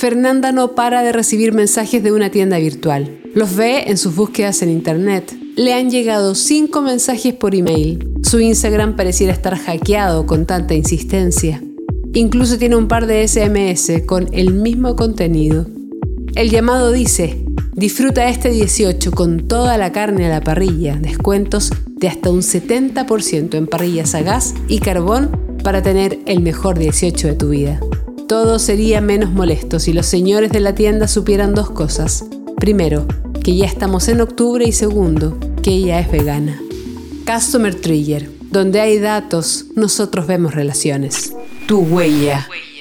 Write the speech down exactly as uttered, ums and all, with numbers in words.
Fernanda no para de recibir mensajes de una tienda virtual. Los ve en sus búsquedas en internet. Le han llegado cinco mensajes por email. Su Instagram pareciera estar hackeado con tanta insistencia. Incluso tiene un par de ese eme ese con el mismo contenido. El llamado dice: disfruta este dieciocho con toda la carne a la parrilla, descuentos de hasta un setenta por ciento en parrillas a gas y carbón para tener el mejor dieciocho de tu vida. Todo sería menos molesto si los señores de la tienda supieran dos cosas. Primero, que ya estamos en octubre, y segundo, que ella es vegana. Customer Trigger. Donde hay datos, nosotros vemos relaciones. Tu huella.